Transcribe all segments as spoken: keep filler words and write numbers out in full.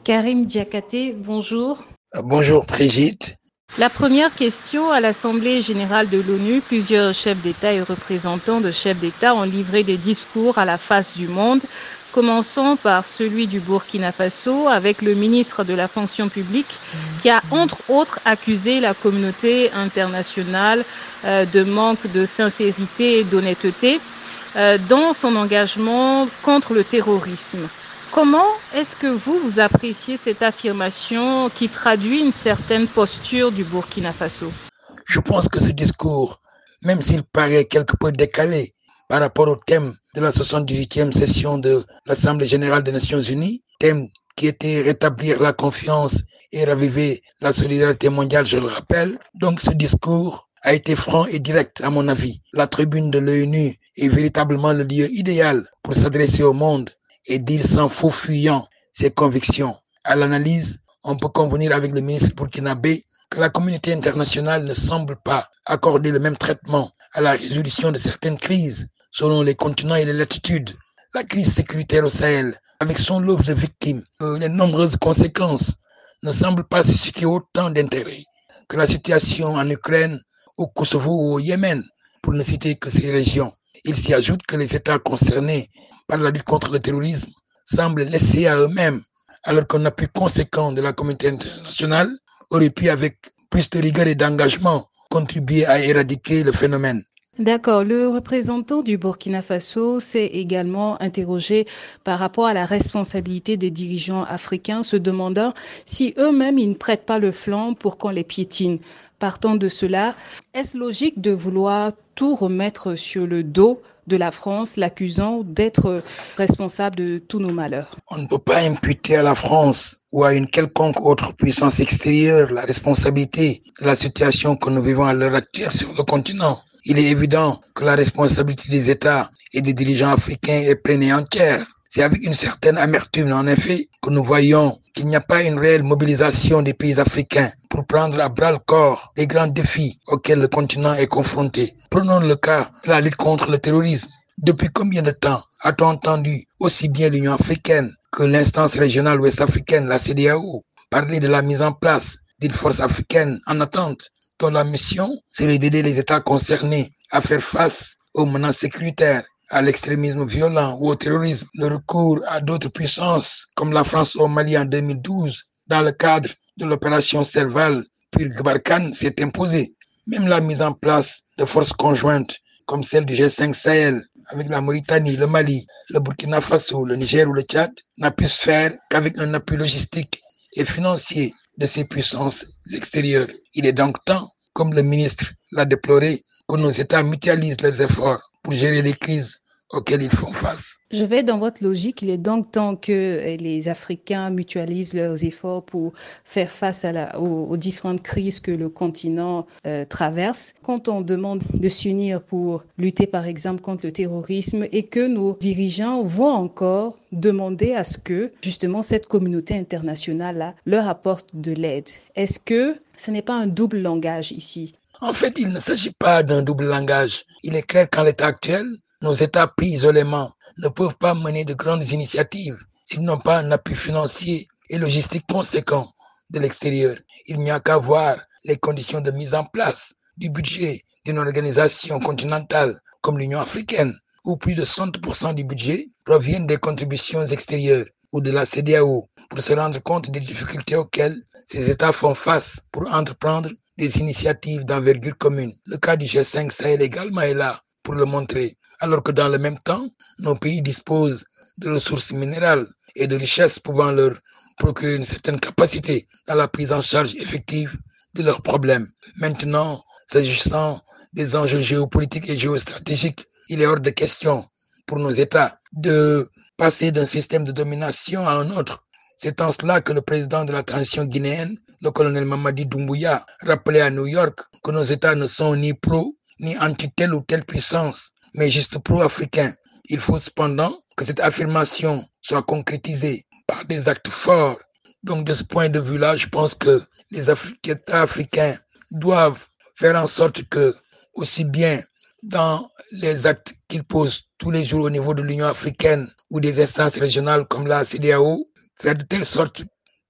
Karim Diakhaté, bonjour. Bonjour Brigitte. La première question, à l'Assemblée générale de l'ONU, plusieurs chefs d'État et représentants de chefs d'État ont livré des discours à la face du monde. Commençons par celui du Burkina Faso avec le ministre de la fonction publique qui a entre autres accusé la communauté internationale euh, de manque de sincérité et d'honnêteté euh, dans son engagement contre le terrorisme. Comment est-ce que vous, vous appréciez cette affirmation qui traduit une certaine posture du Burkina Faso? Je pense que ce discours, même s'il paraît quelque peu décalé par rapport au thème de la soixante-dix-huitième session de l'Assemblée générale des Nations unies, thème qui était rétablir la confiance et raviver la solidarité mondiale, je le rappelle. Donc ce discours a été franc et direct à mon avis. La tribune de l'ONU est véritablement le lieu idéal pour s'adresser au monde et dire sans faux fuyant ses convictions. À l'analyse, on peut convenir avec le ministre burkinabé que la communauté internationale ne semble pas accorder le même traitement à la résolution de certaines crises selon les continents et les latitudes. La crise sécuritaire au Sahel, avec son lot de victimes, euh, les nombreuses conséquences, ne semble pas susciter autant d'intérêt que la situation en Ukraine, au Kosovo ou au Yémen, pour ne citer que ces régions. Il s'y ajoute que les États concernés par la lutte contre le terrorisme semblent laissés à eux-mêmes, alors qu'un appui conséquent de la communauté internationale aurait pu, avec plus de rigueur et d'engagement, contribuer à éradiquer le phénomène. D'accord. Le représentant du Burkina Faso s'est également interrogé par rapport à la responsabilité des dirigeants africains, se demandant si eux-mêmes ils ne prêtent pas le flanc pour qu'on les piétine. Partant de cela, est-ce logique de vouloir tout remettre sur le dos de la France, l'accusant d'être responsable de tous nos malheurs? On ne peut pas imputer à la France ou à une quelconque autre puissance extérieure la responsabilité de la situation que nous vivons à l'heure actuelle sur le continent. Il est évident que la responsabilité des États et des dirigeants africains est pleine et entière. C'est avec une certaine amertume, en effet, que nous voyons qu'il n'y a pas une réelle mobilisation des pays africains pour prendre à bras le corps les grands défis auxquels le continent est confronté. Prenons le cas de la lutte contre le terrorisme. Depuis combien de temps a-t-on entendu aussi bien l'Union africaine que l'instance régionale ouest-africaine, la C D A O, parler de la mise en place d'une force africaine en attente dont la mission serait d'aider les États concernés à faire face aux menaces sécuritaires, à l'extrémisme violent ou au terrorisme? Le recours à d'autres puissances comme la France au Mali en deux mille douze dans le cadre de l'opération Serval puis Barkhane s'est imposé. Même la mise en place de forces conjointes comme celle du G cinq Sahel avec la Mauritanie, le Mali, le Burkina Faso, le Niger ou le Tchad n'a pu se faire qu'avec un appui logistique et financier de ces puissances extérieures. Il est donc temps, comme le ministre l'a déploré, que nos États mutualisent leurs efforts pour gérer les crises auxquelles ils font face. Je vais dans votre logique. Il est donc temps que les Africains mutualisent leurs efforts pour faire face à la, aux, aux différentes crises que le continent euh, traverse. Quand on demande de s'unir pour lutter, par exemple, contre le terrorisme et que nos dirigeants vont encore demander à ce que, justement, cette communauté internationale-là leur apporte de l'aide. Est-ce que ce n'est pas un double langage ici? En fait, il ne s'agit pas d'un double langage. Il est clair qu'en l'état actuel, nos États pris isolément ne peuvent pas mener de grandes initiatives s'ils n'ont pas un appui financier et logistique conséquent de l'extérieur. Il n'y a qu'à voir les conditions de mise en place du budget d'une organisation continentale comme l'Union africaine, où plus de soixante pour cent du budget proviennent des contributions extérieures ou de la C D A O, pour se rendre compte des difficultés auxquelles ces États font face pour entreprendre des initiatives d'envergure commune. Le cas du G cinq Sahel également est là pour le montrer, alors que dans le même temps, nos pays disposent de ressources minérales et de richesses pouvant leur procurer une certaine capacité à la prise en charge effective de leurs problèmes. Maintenant, s'agissant des enjeux géopolitiques et géostratégiques, il est hors de question pour nos États de passer d'un système de domination à un autre. C'est en cela que le président de la transition guinéenne, le colonel Mamadi Doumbouya, rappelait à New York que nos États ne sont ni pro ni anti telle ou telle puissance, mais juste pro-africains. Il faut cependant que cette affirmation soit concrétisée par des actes forts. Donc de ce point de vue-là, je pense que les États africains doivent faire en sorte que, aussi bien dans les actes qu'ils posent tous les jours au niveau de l'Union africaine ou des instances régionales comme la C D A O, faire de telle sorte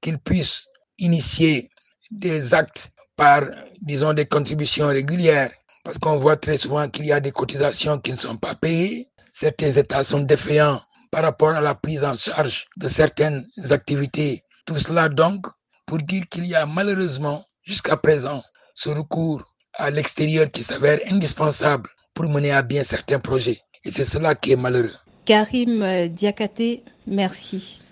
qu'ils puissent initier des actes par, disons, des contributions régulières, parce qu'on voit très souvent qu'il y a des cotisations qui ne sont pas payées. Certains États sont défaillants par rapport à la prise en charge de certaines activités. Tout cela donc pour dire qu'il y a malheureusement jusqu'à présent ce recours à l'extérieur qui s'avère indispensable pour mener à bien certains projets. Et c'est cela qui est malheureux. Karim Diakhaté, merci.